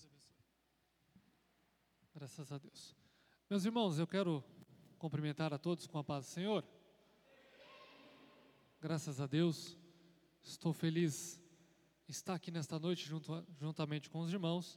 Deus abençoe. Graças a Deus. Meus irmãos, eu quero cumprimentar a todos com a paz do Senhor. Graças a Deus, estou feliz em estar aqui nesta noite juntamente com os irmãos.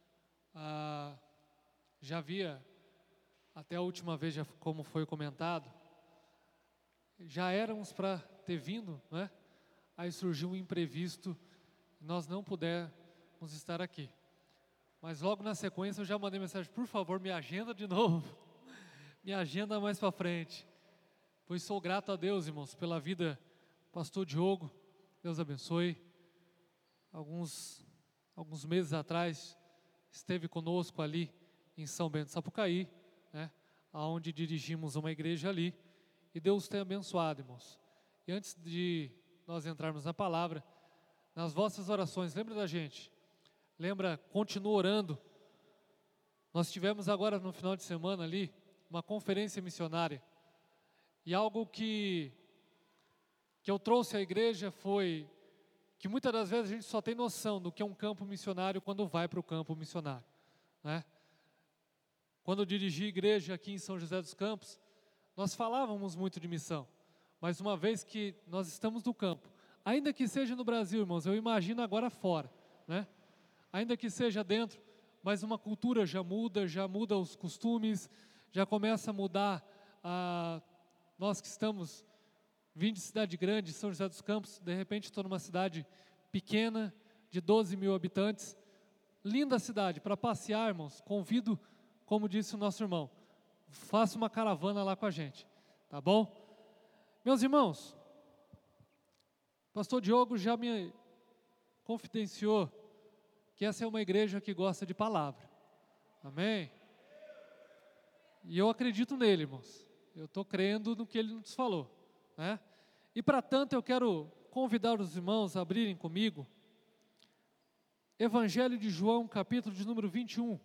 Já havia, até a última vez, como foi comentado, já éramos para ter vindo, né? Aí surgiu um imprevisto, nós não pudemos estar aqui. Mas logo na sequência eu já mandei mensagem: por favor, me agenda de novo, me agenda mais para frente. Pois sou grato a Deus, irmãos, pela vida do pastor Diogo, Deus abençoe. Alguns meses atrás esteve conosco ali em São Bento, Sapucaí, né? Onde dirigimos uma igreja ali, e Deus tem abençoado, irmãos. E antes de nós entrarmos na palavra, nas vossas orações, lembra da gente, continua orando. Nós tivemos agora no final de semana ali, uma conferência missionária, e algo que eu trouxe à igreja foi que muitas das vezes a gente só tem noção do que é um campo missionário quando vai para o campo missionário, né? Quando eu dirigi a igreja aqui em São José dos Campos, nós falávamos muito de missão, mas uma vez que nós estamos no campo, ainda que seja no Brasil, irmãos, eu imagino agora fora, né? Ainda que seja dentro, mas uma cultura já muda os costumes, já começa a mudar. Nós que estamos vindo de cidade grande, São José dos Campos, de repente estou numa cidade pequena, de 12 mil habitantes, linda cidade, para passear, irmãos, convido, como disse o nosso irmão, faça uma caravana lá com a gente, tá bom? Meus irmãos, pastor Diogo já me confidenciou que essa é uma igreja que gosta de palavra, amém? E eu acredito nele, irmãos, eu estou crendo no que ele nos falou, né? E para tanto eu quero convidar os irmãos a abrirem comigo Evangelho de João, capítulo de número 21.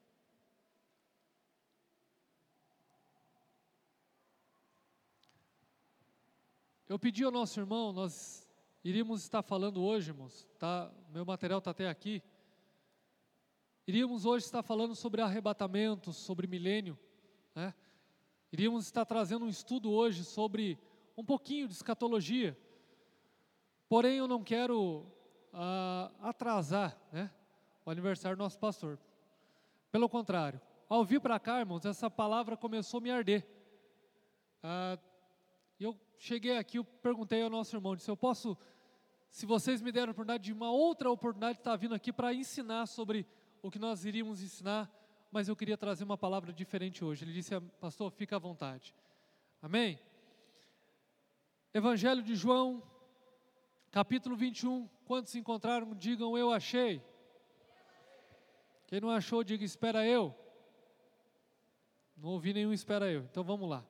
Eu pedi ao nosso irmão, nós iríamos estar falando hoje, irmãos, tá? Meu material está até aqui. Iríamos hoje estar falando sobre arrebatamento, sobre milênio, né? Iríamos estar trazendo um estudo hoje sobre um pouquinho de escatologia. Porém, eu não quero atrasar, né, o aniversário do nosso pastor. Pelo contrário, ao vir para cá, irmãos, essa palavra começou a me arder. Eu cheguei aqui, eu perguntei ao nosso irmão, disse: eu posso, se vocês me deram a oportunidade de uma outra oportunidade, estar vindo aqui para ensinar sobre o que nós iríamos ensinar, mas eu queria trazer uma palavra diferente hoje. Ele disse: pastor, fica à vontade. Amém? Evangelho de João, capítulo 21. Quantos encontraram, digam: eu achei. Quem não achou, diga: espera eu. Não ouvi nenhum espera eu, então vamos lá.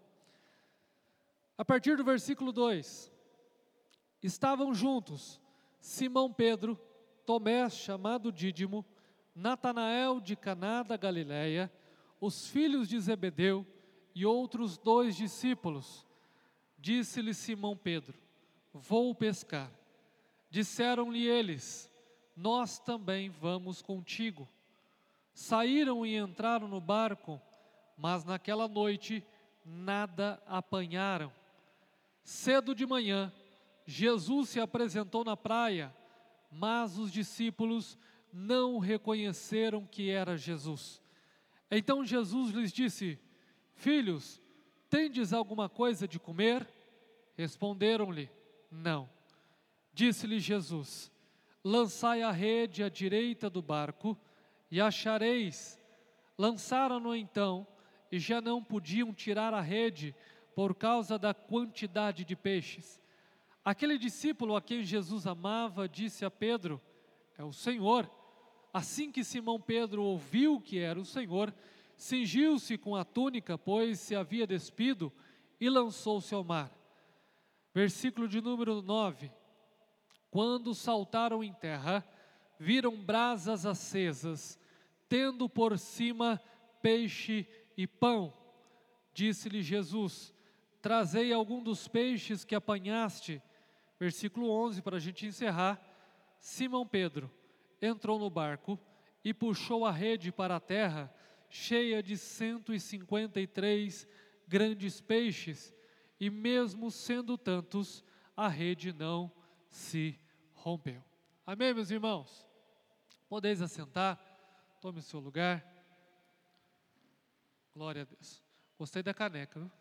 A partir do versículo 2: estavam juntos Simão Pedro, Tomé chamado Dídimo, Natanael de Caná da Galileia, os filhos de Zebedeu e outros 2 discípulos. Disse-lhe Simão Pedro: vou pescar. Disseram-lhe eles: nós também vamos contigo. Saíram e entraram no barco, mas naquela noite nada apanharam. Cedo de manhã, Jesus se apresentou na praia, mas os discípulos não reconheceram que era Jesus. Então Jesus lhes disse: filhos, tendes alguma coisa de comer? Responderam-lhe: não. Disse-lhe Jesus: lançai a rede à direita do barco e achareis. Lançaram-no então, e já não podiam tirar a rede por causa da quantidade de peixes. Aquele discípulo a quem Jesus amava disse a Pedro: é o Senhor. Assim que Simão Pedro ouviu que era o Senhor, cingiu-se com a túnica, pois se havia despido, e lançou-se ao mar. Versículo de número 9. Quando saltaram em terra, viram brasas acesas, tendo por cima peixe e pão. Disse-lhe Jesus: trazei algum dos peixes que apanhaste. Versículo 11, para a gente encerrar. Simão Pedro entrou no barco e puxou a rede para a terra, cheia de 153 grandes peixes, e mesmo sendo tantos, a rede não se rompeu. Amém, meus irmãos? Podeis assentar, tome o seu lugar. Glória a Deus. Gostei da caneca, viu?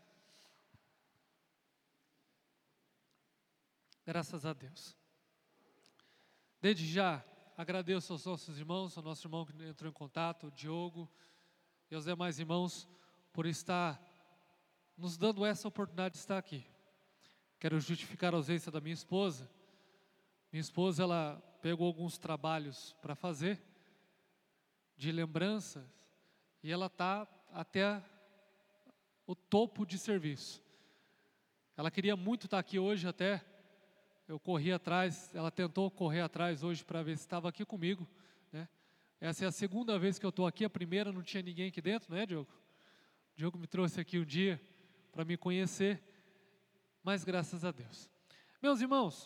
Graças a Deus. Desde já, agradeço aos nossos irmãos, ao nosso irmão que entrou em contato, o Diogo, e aos demais irmãos, por estar nos dando essa oportunidade de estar aqui. Quero justificar a ausência da minha esposa. Minha esposa, ela pegou alguns trabalhos para fazer, de lembranças, e ela está até o topo de serviço. Ela queria muito estar aqui hoje até. Eu corri atrás, ela tentou correr atrás hoje para ver se estava aqui comigo, né? Essa é a segunda vez que eu estou aqui, a primeira não tinha ninguém aqui dentro, né, Diogo? O Diogo me trouxe aqui um dia para me conhecer, mas graças a Deus. Meus irmãos,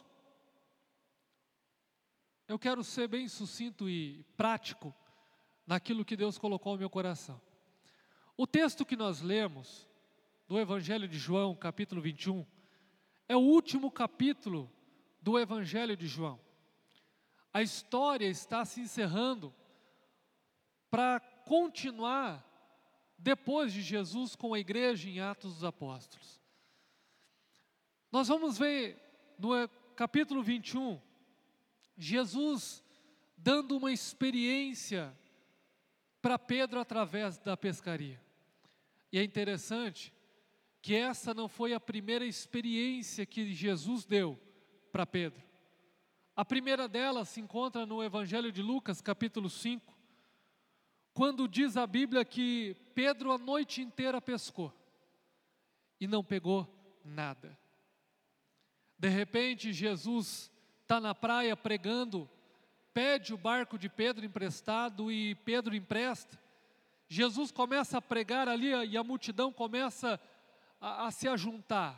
eu quero ser bem sucinto e prático naquilo que Deus colocou no meu coração. O texto que nós lemos, do Evangelho de João, capítulo 21, é o último capítulo do Evangelho de João. A história está se encerrando para continuar depois de Jesus com a igreja em Atos dos Apóstolos. Nós vamos ver no capítulo 21, Jesus dando uma experiência para Pedro através da pescaria. E é interessante que essa não foi a primeira experiência que Jesus deu para Pedro. A primeira delas se encontra no Evangelho de Lucas, capítulo 5, quando diz a Bíblia que Pedro a noite inteira pescou e não pegou nada. De repente, Jesus está na praia pregando, pede o barco de Pedro emprestado e Pedro empresta. Jesus começa a pregar ali e a multidão começa a se ajuntar.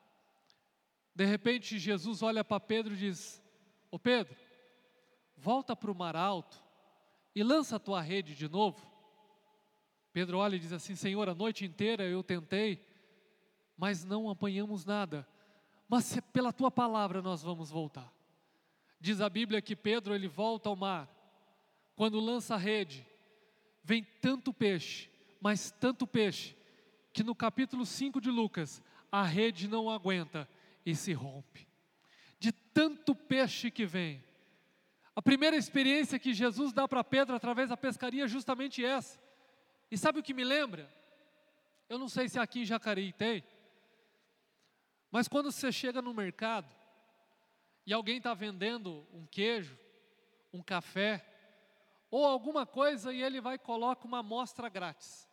De repente, Jesus olha para Pedro e diz: ô Pedro, volta para o mar alto e lança a tua rede de novo. Pedro olha e diz assim: Senhor, a noite inteira eu tentei, mas não apanhamos nada. Mas pela tua palavra nós vamos voltar. Diz a Bíblia que Pedro ele volta ao mar. Quando lança a rede, vem tanto peixe, mas tanto peixe, que no capítulo 5 de Lucas, a rede não aguenta e se rompe. De tanto peixe que vem. A primeira experiência que Jesus dá para Pedro através da pescaria é justamente essa. E sabe o que me lembra? Eu não sei se aqui em Jacareí tem, mas quando você chega no mercado e alguém está vendendo um queijo, um café, ou alguma coisa e ele vai e coloca uma amostra grátis.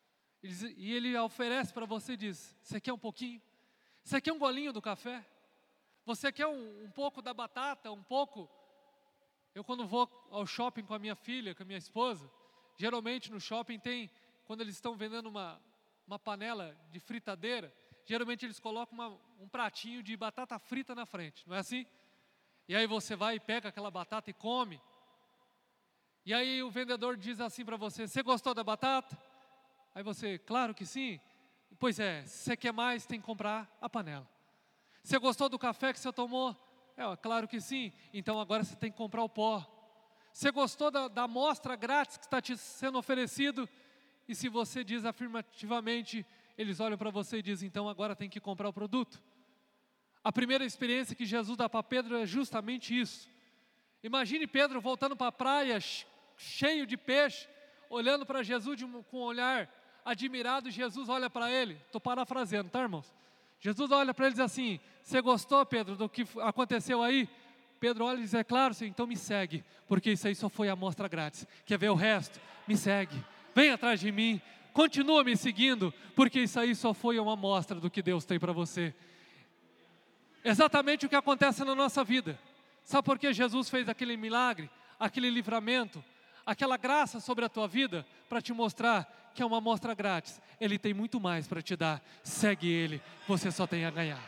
E ele oferece para você e diz: você quer um pouquinho? Você quer um golinho do café? Você quer um pouco da batata, um pouco? Eu quando vou ao shopping com a minha filha, com a minha esposa, geralmente no shopping tem, quando eles estão vendendo uma panela de fritadeira, geralmente eles colocam um pratinho de batata frita na frente, não é assim? E aí você vai e pega aquela batata e come. E aí o vendedor diz assim para você: você gostou da batata? Aí você: claro que sim. Pois é, se você quer mais, tem que comprar a panela. Você gostou do café que você tomou? Claro que sim. Então agora você tem que comprar o pó. Você gostou da amostra grátis que está te sendo oferecido? E se você diz afirmativamente, eles olham para você e dizem: então agora tem que comprar o produto. A primeira experiência que Jesus dá para Pedro é justamente isso. Imagine Pedro voltando para a praia, cheio de peixe, olhando para Jesus com um olhar admirado. Jesus olha para ele, estou parafraseando, tá, irmãos? Jesus olha para ele e diz assim: você gostou, Pedro, do que aconteceu aí? Pedro olha e diz: é claro, sim, então me segue, porque isso aí só foi a amostra grátis. Quer ver o resto? Me segue, vem atrás de mim, continua me seguindo, porque isso aí só foi uma amostra do que Deus tem para você. Exatamente o que acontece na nossa vida. Sabe por que Jesus fez aquele milagre, aquele livramento, aquela graça sobre a tua vida? Para te mostrar que é uma amostra grátis. Ele tem muito mais para te dar. Segue Ele, você só tem a ganhar.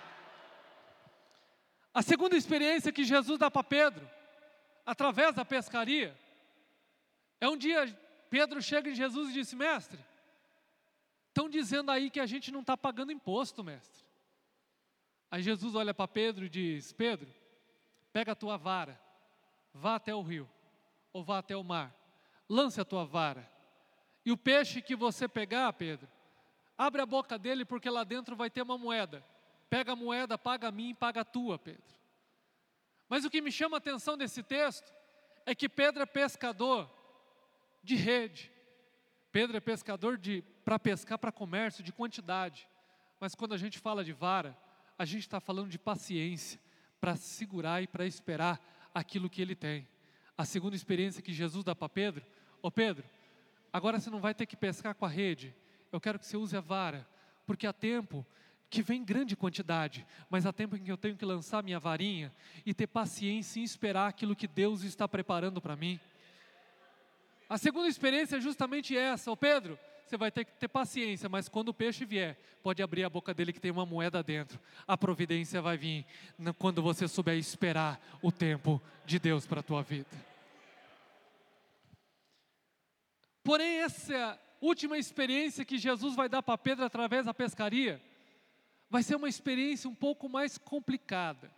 A segunda experiência que Jesus dá para Pedro, através da pescaria, Um dia Pedro chega em Jesus e disse: mestre, estão dizendo aí que a gente não está pagando imposto, mestre. Aí Jesus olha para Pedro e diz: Pedro, pega a tua vara, vá até o rio, ou vá até o mar, lance a tua vara, e o peixe que você pegar, Pedro, abre a boca dele, porque lá dentro vai ter uma moeda. Pega a moeda, paga a mim, paga a tua, Pedro. Mas o que me chama a atenção desse texto é que Pedro é pescador de rede. Pedro é pescador para pescar para comércio, de quantidade. Mas quando a gente fala de vara, a gente está falando de paciência, para segurar e para esperar aquilo que ele tem. A segunda experiência que Jesus dá para Pedro: ô Pedro, agora você não vai ter que pescar com a rede, eu quero que você use a vara, porque há tempo que vem grande quantidade, mas há tempo em que eu tenho que lançar minha varinha e ter paciência em esperar aquilo que Deus está preparando para mim. A segunda experiência é justamente essa: ô Pedro, você vai ter que ter paciência, mas quando o peixe vier, pode abrir a boca dele que tem uma moeda dentro. A providência vai vir quando você souber esperar o tempo de Deus para a tua vida. Porém, essa última experiência que Jesus vai dar para Pedro através da pescaria, vai ser uma experiência um pouco mais complicada.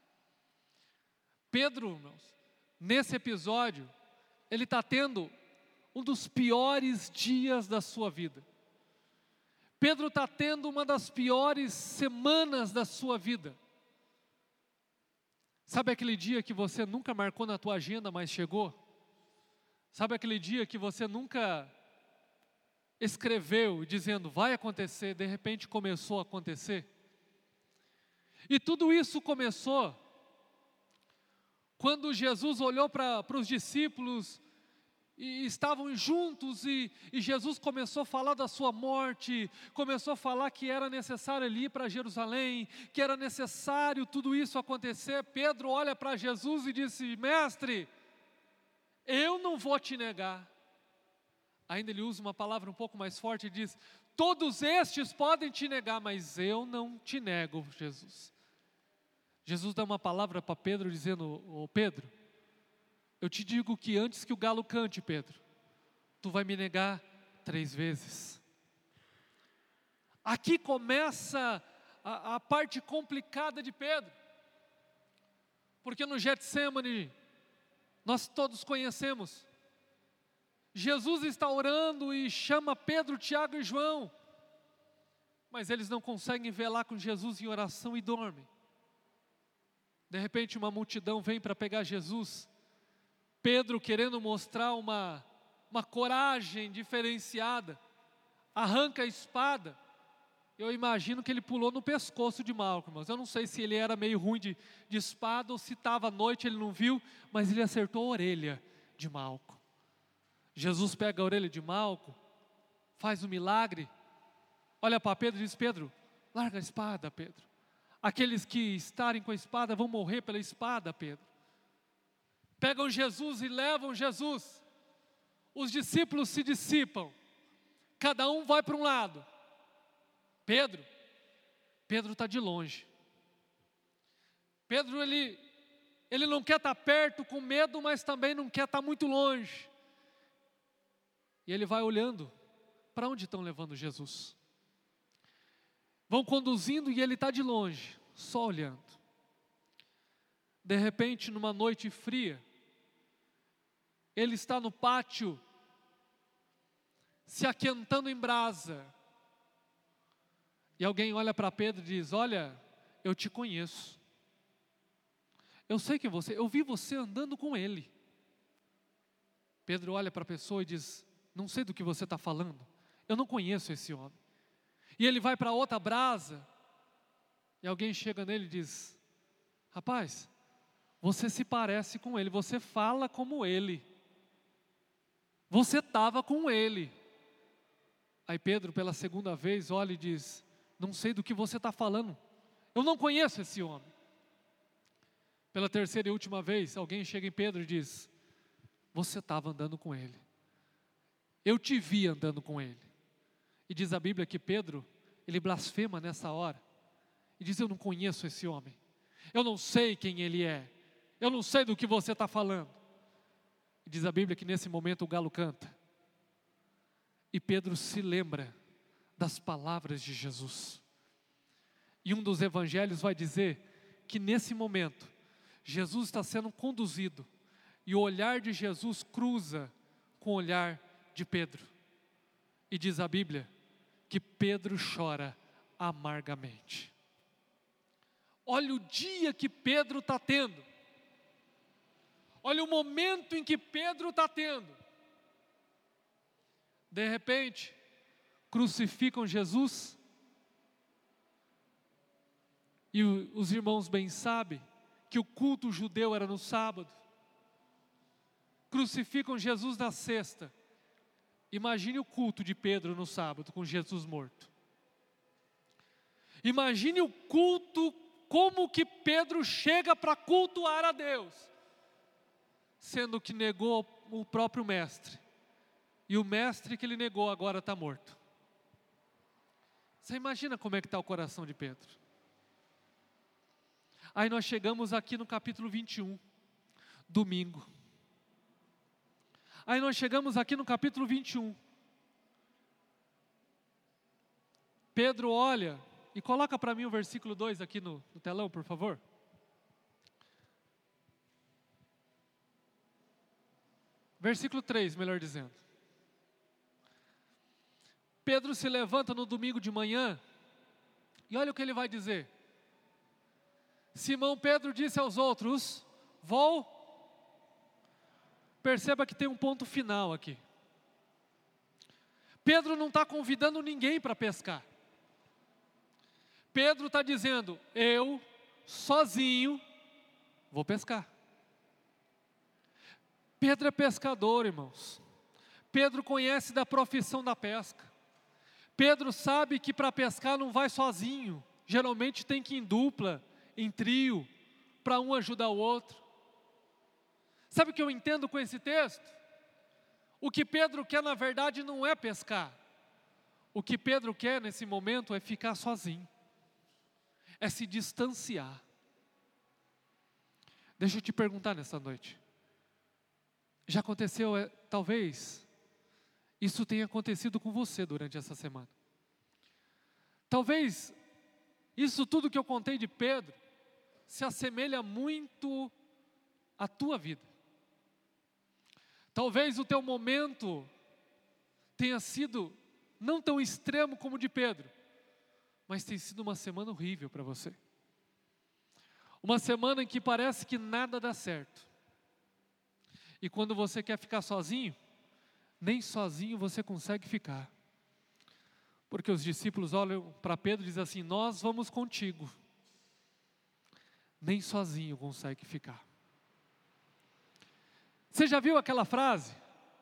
Pedro, irmãos, nesse episódio, ele está tendo um dos piores dias da sua vida. Pedro está tendo uma das piores semanas da sua vida. Sabe aquele dia que você nunca marcou na tua agenda, mas chegou? Sabe aquele dia que você nunca escreveu dizendo vai acontecer, de repente começou a acontecer? E tudo isso começou quando Jesus olhou para os discípulos e estavam juntos, e Jesus começou a falar da sua morte, começou a falar que era necessário ele ir para Jerusalém, que era necessário tudo isso acontecer. Pedro olha para Jesus e disse: mestre, eu não vou te negar. Ainda ele usa uma palavra um pouco mais forte e diz: todos estes podem te negar, mas eu não te nego, Jesus. Jesus dá uma palavra para Pedro dizendo: ô Pedro, eu te digo que antes que o galo cante, Pedro, tu vai me negar 3 vezes. Aqui começa a parte complicada de Pedro, porque no Getsemane, nós todos conhecemos, Jesus está orando e chama Pedro, Tiago e João, mas eles não conseguem velar com Jesus em oração e dormem. De repente uma multidão vem para pegar Jesus. Pedro, querendo mostrar uma coragem diferenciada, arranca a espada. Eu imagino que ele pulou no pescoço de Malco, irmãos. Eu não sei se ele era meio ruim de espada ou se estava à noite, ele não viu, mas ele acertou a orelha de Malco. Jesus pega a orelha de Malco, faz um milagre, olha para Pedro e diz: Pedro, larga a espada, Pedro. Aqueles que estarem com a espada vão morrer pela espada, Pedro. Pegam Jesus e levam Jesus. Os discípulos se dissipam, cada um vai para um lado. Pedro está de longe. Pedro, ele não quer estar perto com medo, mas também não quer estar muito longe. E ele vai olhando, para onde estão levando Jesus? Vão conduzindo e ele está de longe, só olhando. De repente, numa noite fria, ele está no pátio, se aquentando em brasa. E alguém olha para Pedro e diz: olha, eu te conheço. Eu sei que eu vi você andando com ele. Pedro olha para a pessoa e diz: não sei do que você está falando, eu não conheço esse homem. E ele vai para outra brasa, e alguém chega nele e diz: rapaz, você se parece com ele, você fala como ele, você estava com ele. Aí Pedro, pela segunda vez, olha e diz: não sei do que você está falando, eu não conheço esse homem. Pela terceira e última vez, alguém chega em Pedro e diz: você estava andando com ele, eu te vi andando com ele. E diz a Bíblia que Pedro, ele blasfema nessa hora, e diz: eu não conheço esse homem, eu não sei quem ele é, eu não sei do que você está falando. Diz a Bíblia que nesse momento o galo canta. E Pedro se lembra das palavras de Jesus. E um dos evangelhos vai dizer que nesse momento, Jesus está sendo conduzido. E o olhar de Jesus cruza com o olhar de Pedro. E diz a Bíblia que Pedro chora amargamente. Olha o dia que Pedro está tendo. Olha o momento em que Pedro está tendo. De repente, crucificam Jesus. E os irmãos bem sabem que o culto judeu era no sábado. Crucificam Jesus na sexta. Imagine o culto de Pedro no sábado com Jesus morto. Imagine o culto, como que Pedro chega para cultuar a Deus, sendo que negou o próprio mestre. E o mestre que ele negou agora está morto. Você imagina como é que está o coração de Pedro? Aí nós chegamos aqui no capítulo 21, domingo. Aí nós chegamos aqui no capítulo 21. Pedro olha, e coloca para mim o versículo 2 aqui no telão, por favor. Versículo 3, melhor dizendo. Pedro se levanta no domingo de manhã, e olha o que ele vai dizer. Simão Pedro disse aos outros, vou. Perceba que tem um ponto final aqui. Pedro não está convidando ninguém para pescar. Pedro está dizendo, eu, sozinho, vou pescar. Pedro é pescador, irmãos. Pedro conhece da profissão da pesca. Pedro sabe que para pescar não vai sozinho. Geralmente tem que ir em dupla, em trio, para um ajudar o outro. Sabe o que eu entendo com esse texto? O que Pedro quer na verdade não é pescar. O que Pedro quer nesse momento é ficar sozinho. É se distanciar. Deixa eu te perguntar nessa noite. Já aconteceu, talvez, isso tenha acontecido com você durante essa semana. Talvez, isso tudo que eu contei de Pedro, se assemelha muito à tua vida. Talvez o teu momento tenha sido não tão extremo como o de Pedro, mas tem sido uma semana horrível para você. Uma semana em que parece que nada dá certo. E quando você quer ficar sozinho, nem sozinho você consegue ficar. Porque os discípulos olham para Pedro e dizem assim, nós vamos contigo. Nem sozinho consegue ficar. Você já viu aquela frase?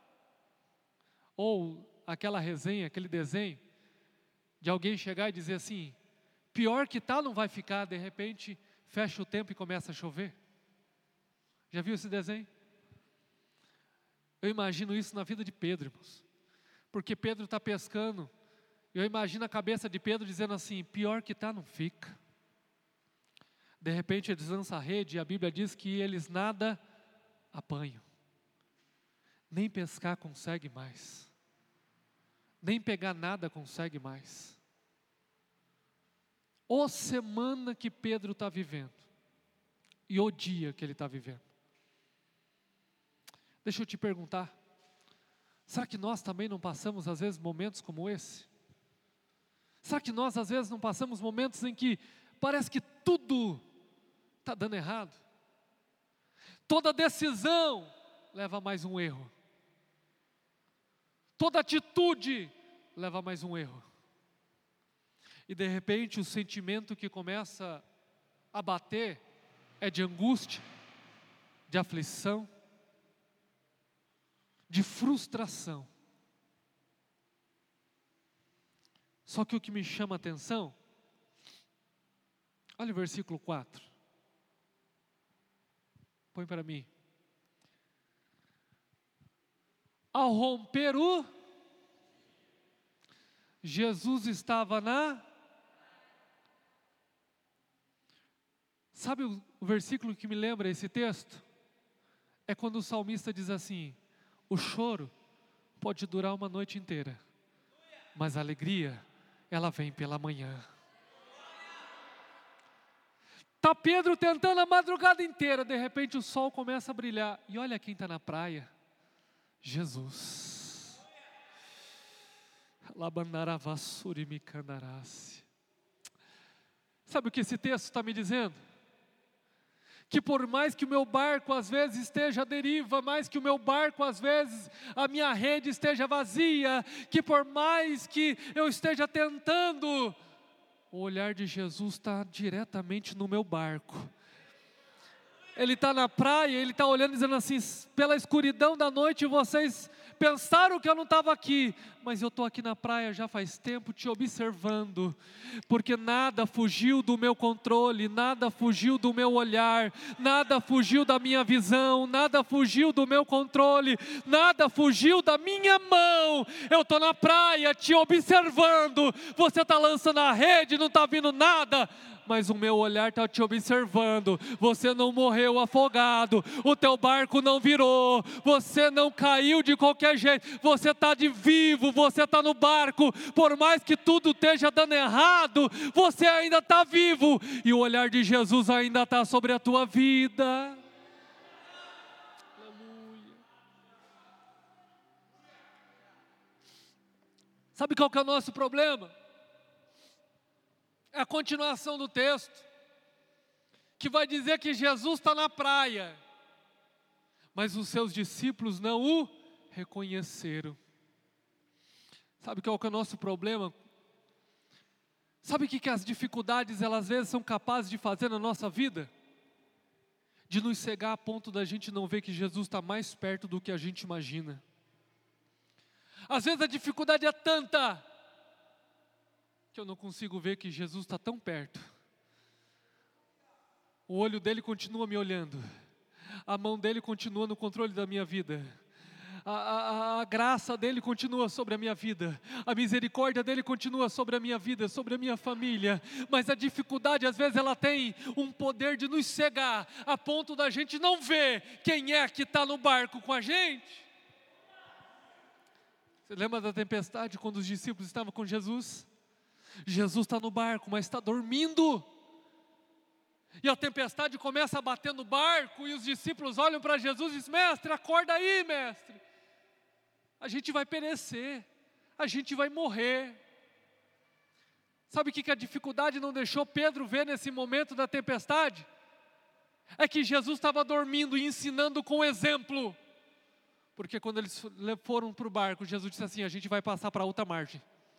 Ou aquela resenha, aquele desenho, de alguém chegar e dizer assim, pior que tá não vai ficar, de repente fecha o tempo e começa a chover? Já viu esse desenho? Eu imagino isso na vida de Pedro, irmãos. Porque Pedro está pescando, eu imagino a cabeça de Pedro dizendo assim, pior que tá não fica. De repente eles lançam a rede e a Bíblia diz que eles nada apanham. Nem pescar consegue mais. Nem pegar nada consegue mais. Ô semana que Pedro está vivendo. E o dia que ele está vivendo. Deixa eu te perguntar. Será que nós também não passamos às vezes momentos como esse? Será que nós às vezes não passamos momentos em que parece que tudo está dando errado? Toda decisão leva a mais um erro. Toda atitude leva a mais um erro. E de repente o sentimento que começa a bater é de angústia, de aflição, de frustração. Só que o que me chama a atenção, olha o versículo 4. Põe para mim. Ao romper Jesus estava Sabe o versículo que me lembra esse texto? é quando o salmista diz assim: o choro pode durar uma noite inteira, mas a alegria, ela vem pela manhã. Está Pedro tentando a madrugada inteira, de repente o sol começa a brilhar, e olha quem está na praia: Jesus. Sabe o que esse texto está me dizendo? Que por mais que o meu barco às vezes esteja à deriva, mais que o meu barco às vezes, a minha rede esteja vazia, que por mais que eu esteja tentando, o olhar de Jesus está diretamente no meu barco. Ele está na praia, Ele está olhando dizendo assim: pela escuridão da noite vocês pensaram que eu não estava aqui, mas eu estou aqui na praia já faz tempo te observando, porque nada fugiu do meu controle, nada fugiu do meu olhar, nada fugiu da minha visão, nada fugiu do meu controle, nada fugiu da minha mão. Eu estou na praia te observando, você está lançando a rede, não está vindo nada, mas o meu olhar está te observando. Você não morreu afogado, o teu barco não virou, você não caiu de qualquer jeito, você está de vivo, você está no barco. Por mais que tudo esteja dando errado, você ainda está vivo, e o olhar de Jesus ainda está sobre a tua vida. Aleluia. Sabe qual que é o nosso problema? É a continuação do texto, que vai dizer que Jesus está na praia, mas os seus discípulos não o reconheceram. Sabe qual que é o nosso problema? Sabe o que as dificuldades, elas às vezes são capazes de fazer na nossa vida? De nos cegar a ponto da gente não ver que Jesus está mais perto do que a gente imagina. Às vezes a dificuldade é tanta que eu não consigo ver que Jesus está tão perto. O olho dele continua me olhando, a mão dele continua no controle da minha vida, a graça dele continua sobre a minha vida, a misericórdia dele continua sobre a minha vida, sobre a minha família. Mas a dificuldade às vezes ela tem um poder de nos cegar, a ponto da gente não ver quem é que está no barco com a gente. Você lembra da tempestade quando os discípulos estavam com Jesus? Jesus está no barco, mas está dormindo. E a tempestade começa a bater no barco, e os discípulos olham para Jesus e dizem: mestre, acorda aí, mestre. A gente vai perecer, a gente vai morrer. Sabe o que a dificuldade não deixou Pedro ver nesse momento da tempestade? É que Jesus estava dormindo e ensinando com exemplo. Porque quando eles foram para o barco, Jesus disse assim: a gente vai passar para outra margem.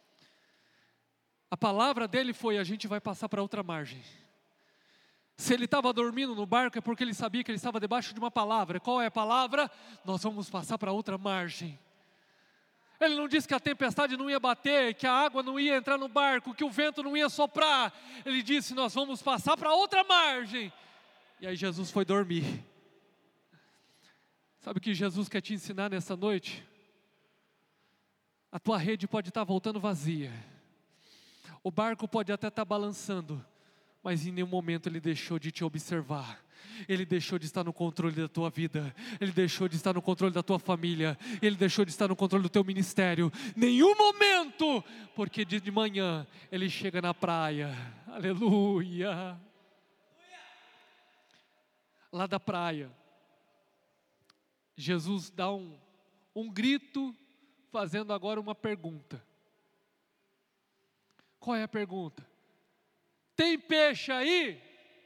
A palavra dele foi: a gente vai passar para outra margem. Se ele estava dormindo no barco, é porque ele sabia que ele estava debaixo de uma palavra. Qual é a palavra? Nós vamos passar para outra margem. Ele não disse que a tempestade não ia bater, que a água não ia entrar no barco, que o vento não ia soprar. Ele disse: nós vamos passar para outra margem. E aí Jesus foi dormir. Sabe o que Jesus quer te ensinar nessa noite? A tua rede pode estar voltando vazia, o barco pode até estar balançando, mas em nenhum momento ele deixou de te observar. Ele deixou de estar no controle da tua vida, ele deixou de estar no controle da tua família, ele deixou de estar no controle do teu ministério. Nenhum momento, porque de manhã ele chega na praia, aleluia. Lá da praia, Jesus dá um grito, fazendo agora uma pergunta. Qual é a pergunta? Tem peixe aí?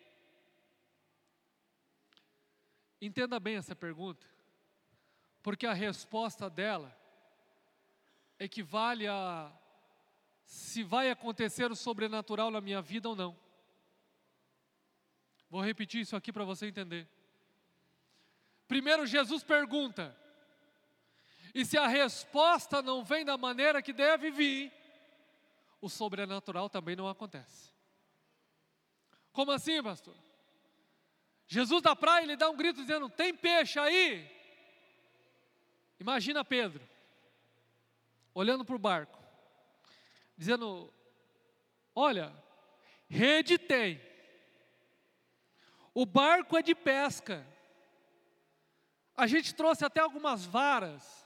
Entenda bem essa pergunta, porque a resposta dela equivale a se vai acontecer o sobrenatural na minha vida ou não. Vou repetir isso aqui para você entender. Primeiro Jesus pergunta, e se a resposta não vem da maneira que deve vir, o sobrenatural também não acontece. Como assim, pastor? Jesus da praia, ele dá um grito dizendo: tem peixe aí? Imagina Pedro, olhando para o barco, dizendo: olha, rede tem, o barco é de pesca, A gente trouxe até algumas varas.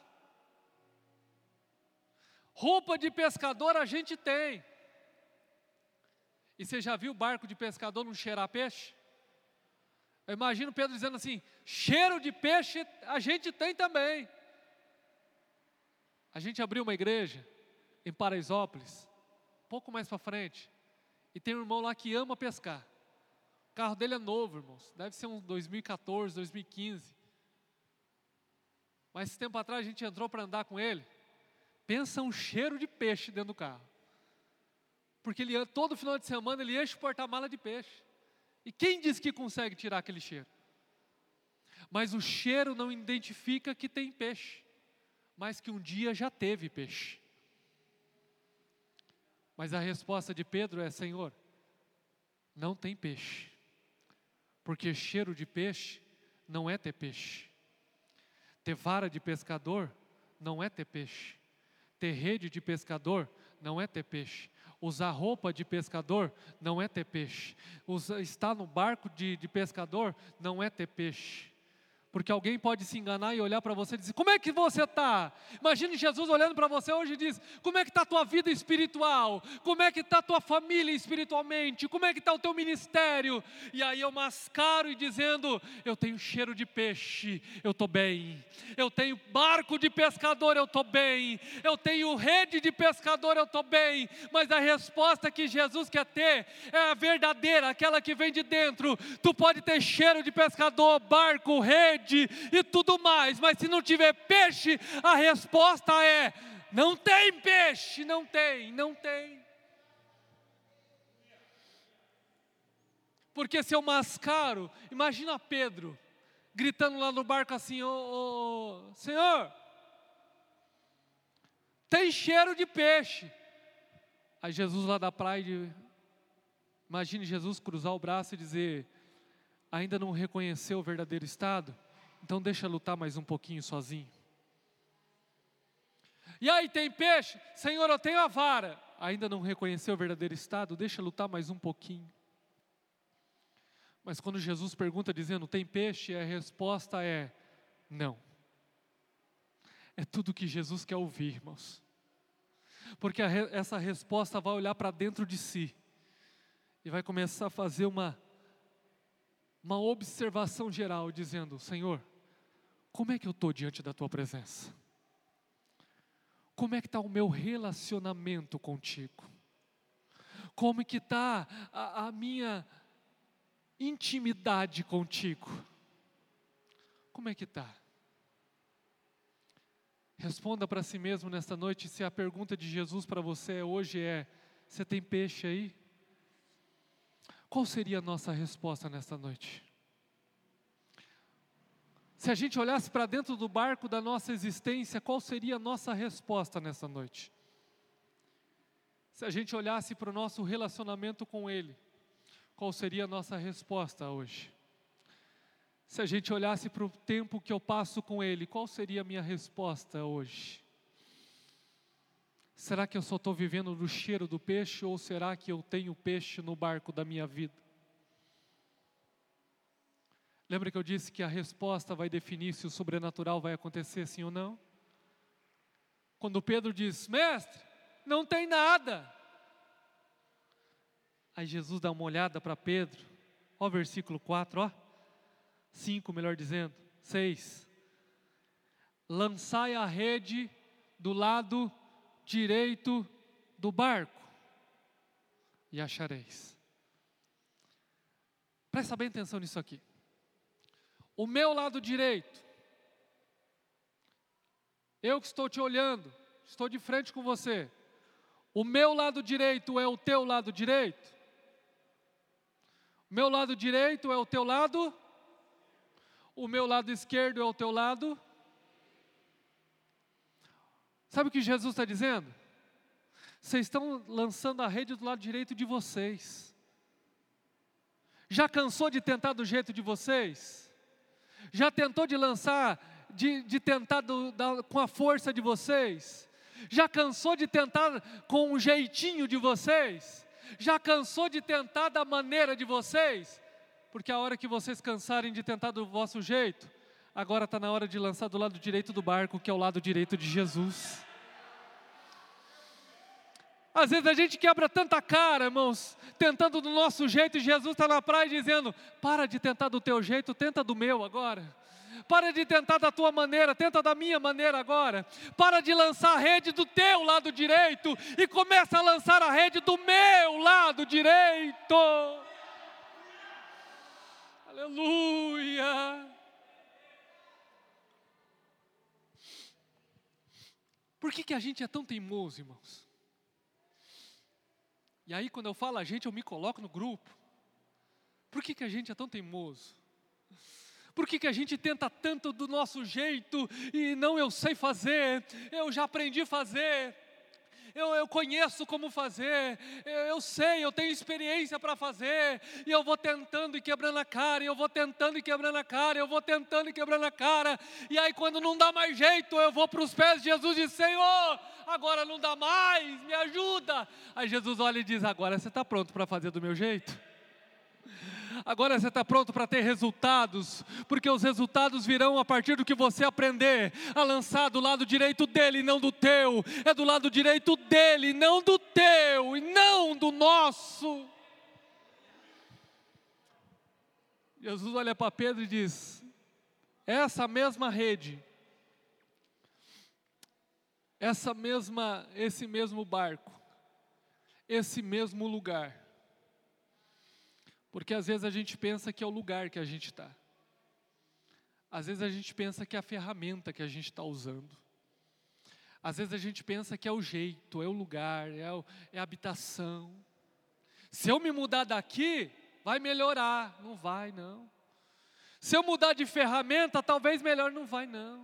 Roupa de pescador a gente tem. E você já viu barco de pescador não cheirar peixe? Eu imagino Pedro dizendo assim: cheiro de peixe a gente tem também. A gente abriu uma igreja em Paraisópolis, pouco mais para frente, e tem um irmão lá que ama pescar. O carro dele é novo, irmãos, deve ser um 2014, 2015. Mas esse tempo atrás a gente entrou para andar com ele. Pensa um cheiro de peixe dentro do carro. Porque ele, todo final de semana ele enche o porta-mala de peixe. E quem diz que consegue tirar aquele cheiro? Mas o cheiro não identifica que tem peixe, mas que um dia já teve peixe. Mas a resposta de Pedro é: Senhor, não tem peixe. Porque cheiro de peixe não é ter peixe. Ter vara de pescador não é ter peixe. Ter rede de pescador não é ter peixe. Usar roupa de pescador não é ter peixe. Estar no barco de pescador não é ter peixe. Porque alguém pode se enganar e olhar para você e dizer: como é que você está? Imagine Jesus olhando para você hoje e diz: como é que está a tua vida espiritual? Como é que está a tua família espiritualmente? Como é que está o teu ministério? E aí eu mascaro e dizendo: eu tenho cheiro de peixe, eu estou bem. Eu tenho barco de pescador, eu estou bem. Eu tenho rede de pescador, eu estou bem. Mas a resposta que Jesus quer ter é a verdadeira, aquela que vem de dentro. Tu pode ter cheiro de pescador, barco, rede e tudo mais, mas se não tiver peixe, a resposta é: não tem peixe, não tem. Porque se eu mascaro, imagina Pedro gritando lá no barco assim: Senhor, tem cheiro de peixe. Aí Jesus lá da praia, imagine Jesus cruzar o braço e dizer: ainda não reconheceu o verdadeiro estado? Então deixa lutar mais um pouquinho sozinho. E aí, tem peixe? Senhor, eu tenho a vara. Ainda não reconheceu o verdadeiro estado? Deixa lutar mais um pouquinho. Mas quando Jesus pergunta dizendo: tem peixe? A resposta é: não. É tudo que Jesus quer ouvir, irmãos. Porque essa resposta vai olhar para dentro de si e vai começar a fazer uma observação geral, dizendo: Senhor, como é que eu estou diante da Tua presença? Como é que está o meu relacionamento contigo? Como que está a minha intimidade contigo? Como é que está? Responda para si mesmo nesta noite, se a pergunta de Jesus para você hoje é: você tem peixe aí? Qual seria a nossa resposta nesta noite? Se a gente olhasse para dentro do barco da nossa existência, qual seria a nossa resposta nessa noite? Se a gente olhasse para o nosso relacionamento com Ele, qual seria a nossa resposta hoje? Se a gente olhasse para o tempo que eu passo com Ele, qual seria a minha resposta hoje? Será que eu só estou vivendo no cheiro do peixe, ou será que eu tenho peixe no barco da minha vida? Lembra que eu disse que a resposta vai definir se o sobrenatural vai acontecer sim ou não? Quando Pedro diz: mestre, não tem nada. Aí Jesus dá uma olhada para Pedro, ó versículo 4, 5 melhor dizendo, 6. Lançai a rede do lado direito do barco e achareis. Presta bem atenção nisso aqui. O meu lado direito, eu que estou te olhando, estou de frente com você. O meu lado direito é o teu lado direito? O meu lado direito é o teu lado? O meu lado esquerdo é o teu lado? Sabe o que Jesus está dizendo? Vocês estão lançando a rede do lado direito de vocês. Já cansou de tentar do jeito de vocês? Já tentou de lançar, de tentar com a força de vocês? Já cansou de tentar com o jeitinho de vocês? Já cansou de tentar da maneira de vocês? Porque a hora que vocês cansarem de tentar do vosso jeito, agora está na hora de lançar do lado direito do barco, que é o lado direito de Jesus. Às vezes a gente quebra tanta cara, irmãos, tentando do nosso jeito, e Jesus está na praia dizendo: para de tentar do teu jeito, tenta do meu agora. Para de tentar da tua maneira, tenta da minha maneira agora. Para de lançar a rede do teu lado direito e começa a lançar a rede do meu lado direito. Aleluia. Por que a gente é tão teimoso, irmãos? E aí quando eu falo a gente, eu me coloco no grupo. Por que a gente é tão teimoso? Por que a gente tenta tanto do nosso jeito e não, eu sei fazer, eu já aprendi a fazer, eu conheço como fazer, eu sei, eu tenho experiência para fazer, e eu vou tentando e quebrando a cara, e eu vou tentando e quebrando a cara, eu vou tentando e quebrando a cara, e aí quando não dá mais jeito, eu vou para os pés de Jesus e digo: Senhor, agora não dá mais, me ajuda. Aí Jesus olha e diz: agora você está pronto para fazer do meu jeito? Agora você está pronto para ter resultados, porque os resultados virão a partir do que você aprender a lançar do lado direito dele e não do teu. É do lado direito dele, não do teu e não do nosso. Jesus olha para Pedro e diz: essa mesma rede, esse mesmo barco, esse mesmo lugar. Porque às vezes a gente pensa que é o lugar que a gente está. Às vezes a gente pensa que é a ferramenta que a gente está usando. Às vezes a gente pensa que é o jeito, é o lugar, é a habitação. Se eu me mudar daqui, vai melhorar. Não vai, não. Se eu mudar de ferramenta, talvez melhor. Não vai, não.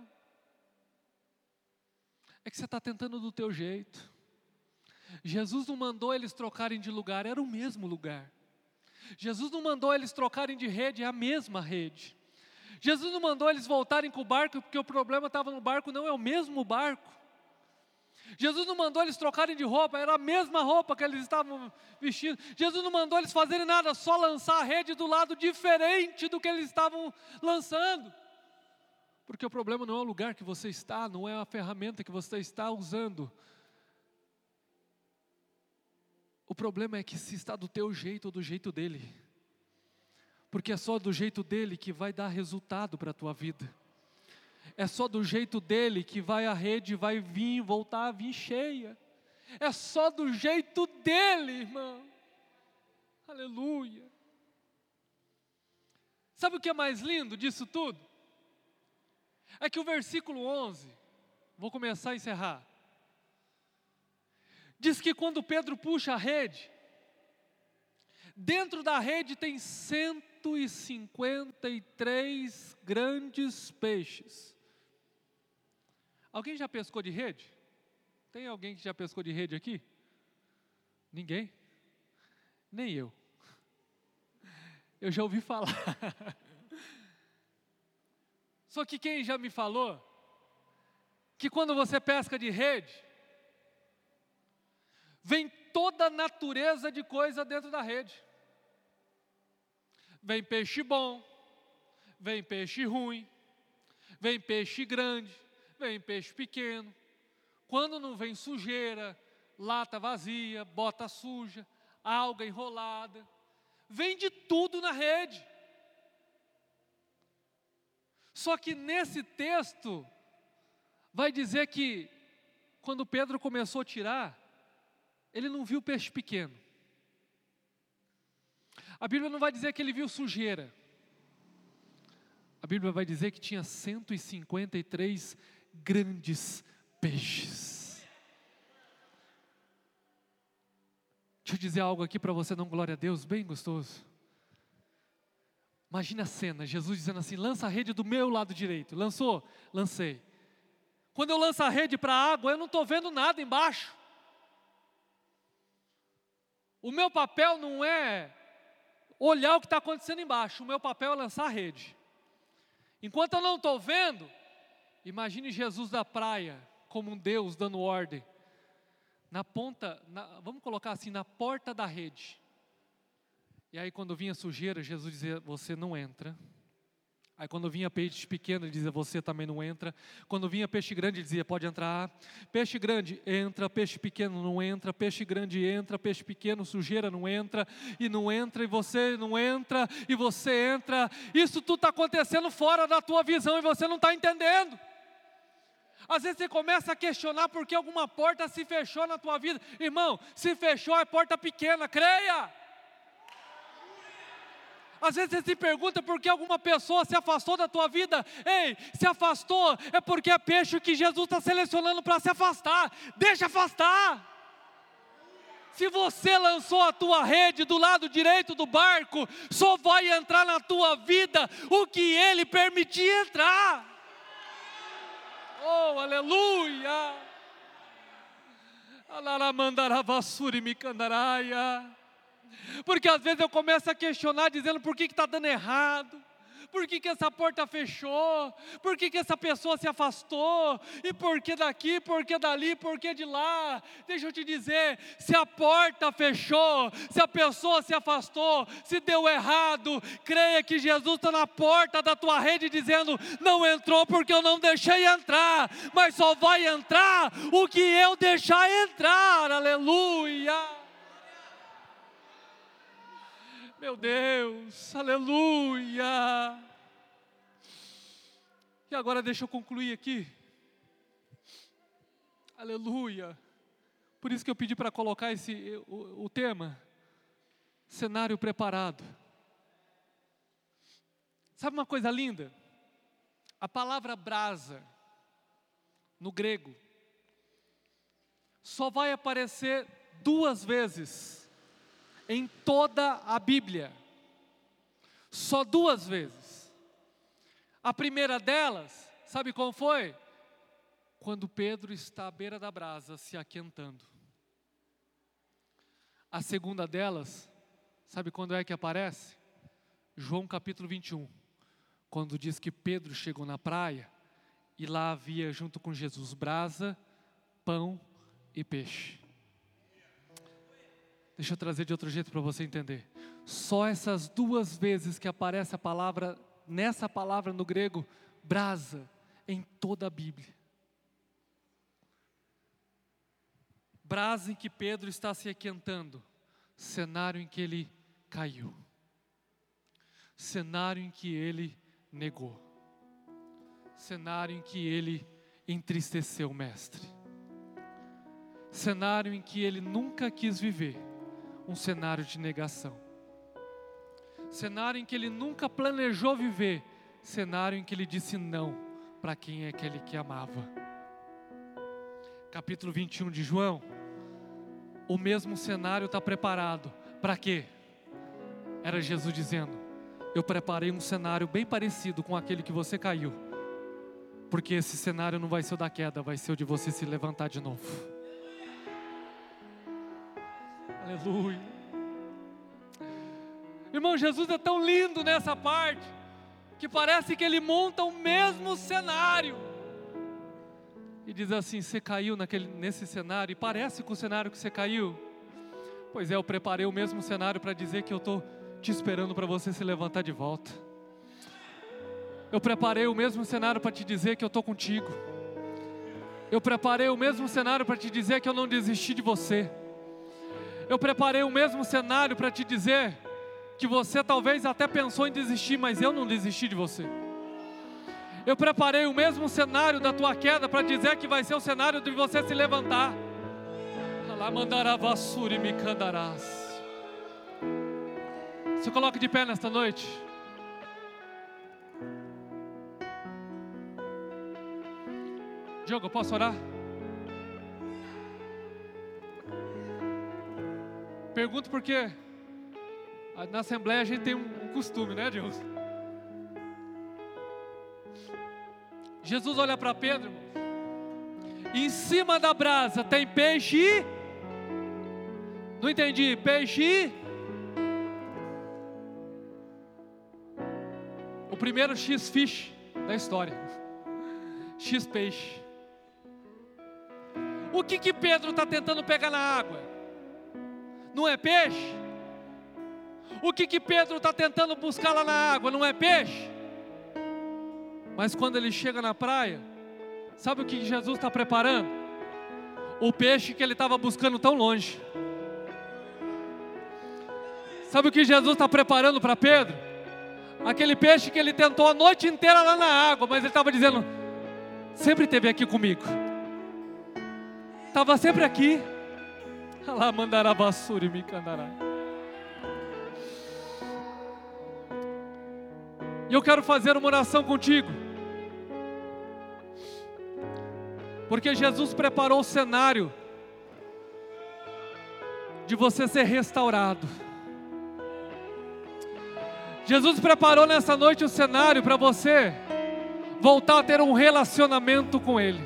É que você está tentando do teu jeito. Jesus não mandou eles trocarem de lugar, era o mesmo lugar. Jesus não mandou eles trocarem de rede, é a mesma rede. Jesus não mandou eles voltarem com o barco, porque o problema estava no barco, não, é o mesmo barco. Jesus não mandou eles trocarem de roupa, era a mesma roupa que eles estavam vestindo. Jesus não mandou eles fazerem nada, só lançar a rede do lado diferente do que eles estavam lançando. Porque o problema não é o lugar que você está, não é a ferramenta que você está usando. O problema é que se está do teu jeito ou do jeito dele. Porque é só do jeito dele que vai dar resultado para a tua vida. É só do jeito dele que a rede vai vir, voltar a vir cheia. É só do jeito dele, irmão. Aleluia. Sabe o que é mais lindo disso tudo? É que o versículo 11, vou começar a encerrar. Diz que quando Pedro puxa a rede, dentro da rede tem 153 grandes peixes. Alguém já pescou de rede? Tem alguém que já pescou de rede aqui? Ninguém? Nem eu. Eu já ouvi falar. Só que quem já me falou que quando você pesca de rede, vem toda a natureza de coisa dentro da rede. Vem peixe bom, vem peixe ruim, vem peixe grande, vem peixe pequeno. Quando não vem sujeira, lata vazia, bota suja, alga enrolada, vem de tudo na rede. Só que nesse texto, vai dizer que quando Pedro começou a tirar, ele não viu peixe pequeno. A Bíblia não vai dizer que ele viu sujeira. A Bíblia vai dizer que tinha 153 grandes peixes. Deixa eu dizer algo aqui para você, não glória a Deus, bem gostoso. Imagina a cena, Jesus dizendo assim: lança a rede do meu lado direito. Lançou? Lancei. Quando eu lanço a rede para a água, eu não estou vendo nada embaixo. O meu papel não é olhar o que está acontecendo embaixo. O meu papel é lançar a rede. Enquanto eu não estou vendo, imagine Jesus da praia, como um Deus dando ordem. Na ponta, vamos colocar assim, na porta da rede. E aí quando vinha sujeira, Jesus dizia: você não entra, Aí quando vinha peixe pequeno, ele dizia, você também não entra. Quando vinha peixe grande, ele dizia, pode entrar. Peixe grande, entra. Peixe pequeno, não entra. Peixe grande, entra. Peixe pequeno, sujeira, não entra. E não entra, e você não entra. E você entra. Isso tudo está acontecendo fora da tua visão e você não está entendendo. Às vezes você começa a questionar porque alguma porta se fechou na tua vida. Irmão, se fechou é porta pequena, creia. Às vezes você se pergunta por que alguma pessoa se afastou da tua vida. Ei, se afastou é porque é peixe que Jesus está selecionando para se afastar. Deixa afastar. Se você lançou a tua rede do lado direito do barco, só vai entrar na tua vida o que Ele permitir entrar. Oh, aleluia. Alaramandarabassuri micandaraia. Porque às vezes eu começo a questionar, dizendo por que está dando errado, por que essa porta fechou, por que essa pessoa se afastou, e por que daqui, por que dali, por que de lá. Deixa eu te dizer, se a porta fechou, se a pessoa se afastou, se deu errado, creia que Jesus está na porta da tua rede dizendo, não entrou porque eu não deixei entrar, mas só vai entrar o que eu deixar entrar, aleluia. Meu Deus, aleluia. E agora deixa eu concluir aqui. Aleluia. Por isso que eu pedi para colocar o tema, cenário preparado. Sabe uma coisa linda? A palavra brasa, no grego, só vai aparecer 2 vezes em toda a Bíblia, só 2 vezes. A primeira delas, sabe como foi? Quando Pedro está à beira da brasa, se aquentando. A segunda delas, sabe quando é que aparece? João capítulo 21, quando diz que Pedro chegou na praia, e lá havia junto com Jesus brasa, pão e peixe. Deixa eu trazer de outro jeito para você entender. Só essas 2 vezes que aparece a palavra, nessa palavra no grego, brasa, em toda a Bíblia. Brasa em que Pedro está se aquentando, cenário em que ele caiu, cenário em que ele negou, cenário em que ele entristeceu o mestre, cenário em que ele nunca quis viver, um cenário de negação, cenário em que ele nunca planejou viver, cenário em que ele disse não para quem é aquele que amava. Capítulo 21 de João, o mesmo cenário está preparado, para quê? Era Jesus dizendo, eu preparei um cenário bem parecido com aquele que você caiu, porque esse cenário não vai ser o da queda, vai ser o de você se levantar de novo. Aleluia. Irmão, Jesus é tão lindo nessa parte, que parece que Ele monta o mesmo cenário, e diz assim, você caiu nesse cenário, e parece com o cenário que você caiu, pois é, eu preparei o mesmo cenário para dizer que eu estou te esperando para você se levantar de volta. Eu preparei o mesmo cenário para te dizer que eu estou contigo. Eu preparei o mesmo cenário para te dizer que eu não desisti de você. Eu preparei o mesmo cenário para te dizer que você talvez até pensou em desistir, mas eu não desisti de você. Eu preparei o mesmo cenário da tua queda para dizer que vai ser o cenário de você se levantar. Se coloque de pé nesta noite. Diogo, eu posso orar? Pergunto porque na Assembleia a gente tem um costume, né, Deus? Jesus olha para Pedro, e em cima da brasa tem peixe. Não entendi, peixe. O primeiro X-fish da história. X-peixe. O que Pedro está tentando pegar na água? Não é peixe? O que Pedro está tentando buscar lá na água? Não é peixe? Mas quando ele chega na praia, sabe o que Jesus está preparando? O peixe que ele estava buscando tão longe. Sabe o que Jesus está preparando para Pedro? Aquele peixe que ele tentou a noite inteira lá na água, mas ele estava dizendo, sempre esteve aqui comigo. Estava sempre aqui. Lá mandará basura e me candará. E eu quero fazer uma oração contigo. Porque Jesus preparou o cenário de você ser restaurado. Jesus preparou nessa noite o cenário para você voltar a ter um relacionamento com Ele.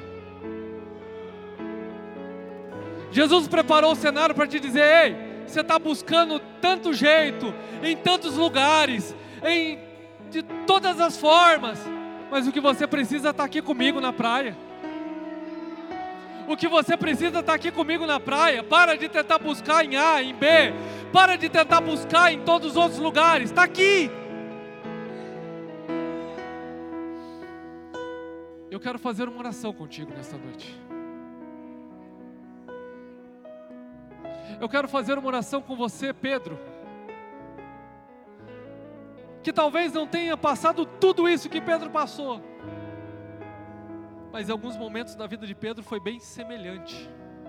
Jesus preparou o cenário para te dizer, ei, você está buscando tanto jeito, em tantos lugares, de todas as formas, mas o que você precisa estar aqui comigo na praia. O que você precisa estar aqui comigo na praia. Para de tentar buscar em A, em B, para de tentar buscar em todos os outros lugares, está aqui. Eu quero fazer uma oração contigo nesta noite. Eu quero fazer uma oração com você, Pedro, que talvez não tenha passado tudo isso que Pedro passou, mas em alguns momentos da vida de Pedro foi bem semelhante.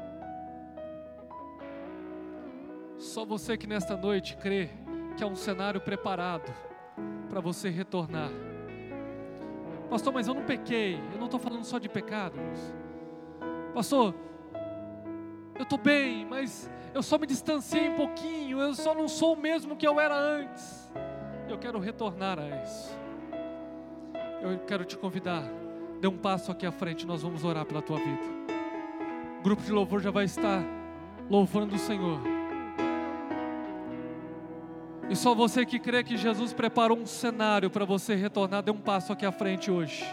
Só você que nesta noite crê que há um cenário preparado para você retornar. Pastor, mas eu não pequei. Eu não estou falando só de pecados. Pastor, eu estou bem, mas eu só me distanciei um pouquinho. Eu só não sou o mesmo que eu era antes. Eu quero retornar a isso. Eu quero te convidar. Dê um passo aqui à frente, nós vamos orar pela tua vida. O grupo de louvor já vai estar louvando o Senhor. E só você que crê que Jesus preparou um cenário para você retornar, dê um passo aqui à frente hoje.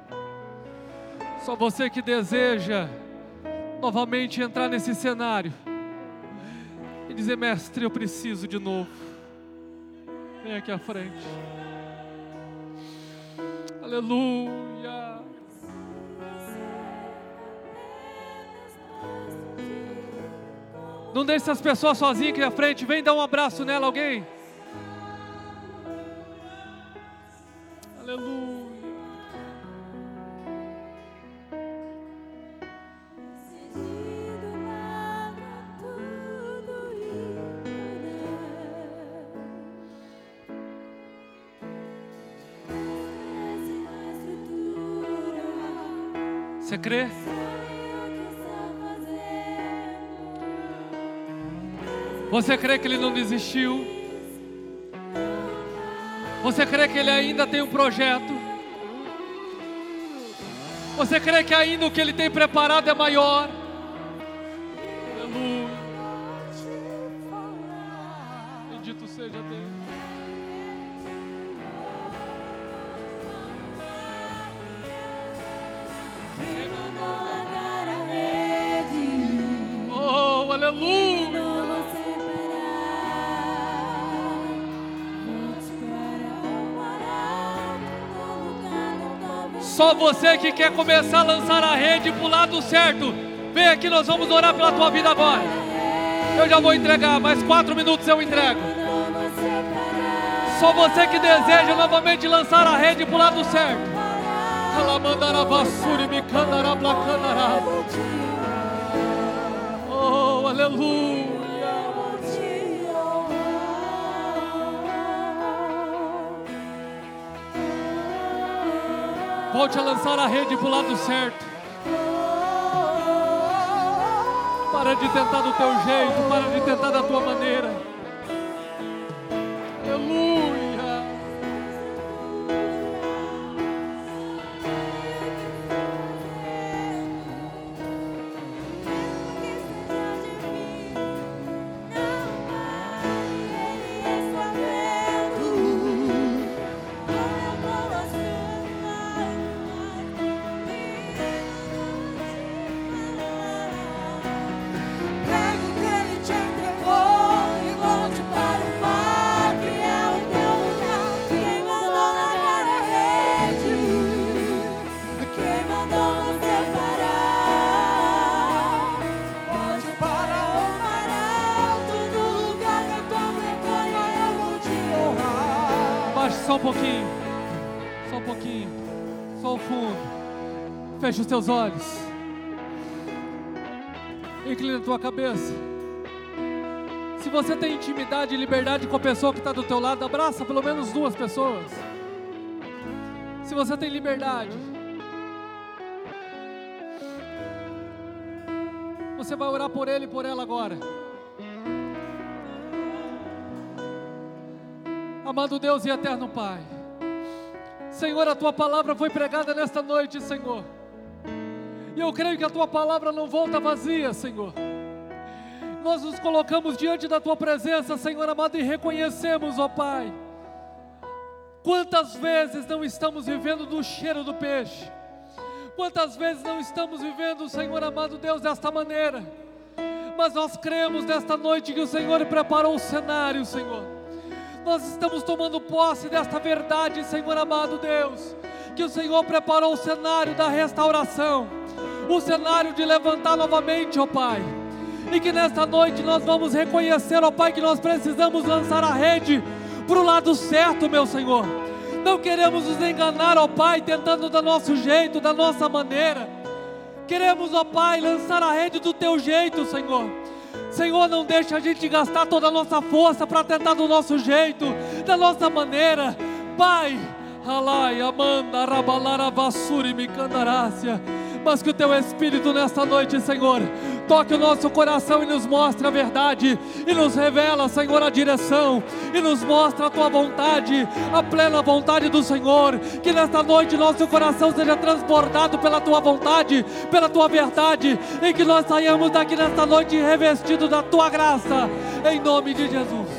Só você que deseja novamente entrar nesse cenário e dizer, mestre, eu preciso de novo. Vem aqui à frente. Aleluia. Não deixe as pessoas sozinhas aqui à frente. Vem dar um abraço nela, alguém. Aleluia. Você crê? Você crê que Ele não desistiu? Você crê que Ele ainda tem um projeto? Você crê que ainda o que Ele tem preparado é maior? Aleluia. Bendito seja Deus. Oh, aleluia. Só você que quer começar a lançar a rede para o lado certo, vem aqui, nós vamos orar pela tua vida agora. Eu já vou entregar, mais 4 minutos eu entrego. Só você que deseja novamente lançar a rede para o lado certo. Oh, aleluia. Volte a lançar a rede para o lado certo. Para de tentar do teu jeito, para de tentar da tua maneira. Aleluia. Pega o que Ele te entregou e Só um pouquinho, só um pouquinho, só o fundo. Feche os teus olhos. Inclina a tua cabeça. Se você tem intimidade e liberdade com a pessoa que está do teu lado, abraça pelo menos 2 pessoas. Se você tem liberdade, você vai orar por ele e por ela agora. Amado Deus e eterno Pai, Senhor, a Tua palavra foi pregada nesta noite, Senhor, e eu creio que a Tua palavra não volta vazia, Senhor. Nós nos colocamos diante da Tua presença, Senhor amado, e reconhecemos, ó Pai, quantas vezes não estamos vivendo do cheiro do peixe, quantas vezes não estamos vivendo, Senhor amado Deus, desta maneira, mas nós cremos nesta noite que o Senhor preparou o cenário, Senhor. Nós estamos tomando posse desta verdade, Senhor amado Deus, que o Senhor preparou o cenário da restauração, o cenário de levantar novamente, ó Pai, e que nesta noite nós vamos reconhecer, ó Pai, que nós precisamos lançar a rede para o lado certo, meu Senhor. Não queremos nos enganar, ó Pai, tentando do nosso jeito, da nossa maneira. Queremos, ó Pai, lançar a rede do Teu jeito, Senhor. Senhor, não deixa a gente gastar toda a nossa força para tentar do nosso jeito, da nossa maneira. Pai, alai, amanda, rabalara, vassuri, micandarácia. Mas que o Teu Espírito nesta noite, Senhor, toque o nosso coração e nos mostre a verdade, e nos revela, Senhor, a direção, e nos mostra a Tua vontade, a plena vontade do Senhor. Que nesta noite nosso coração seja transbordado pela Tua vontade, pela Tua verdade, e que nós saiamos daqui nesta noite revestidos da Tua graça, em nome de Jesus.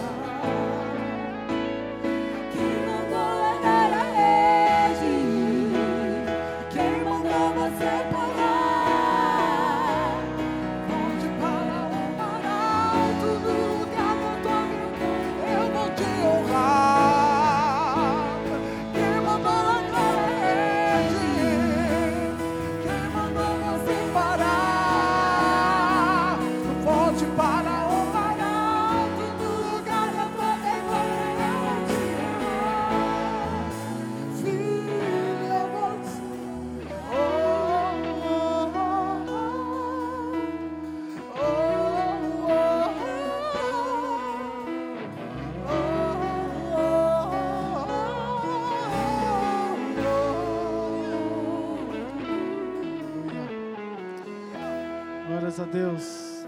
Glórias a Deus.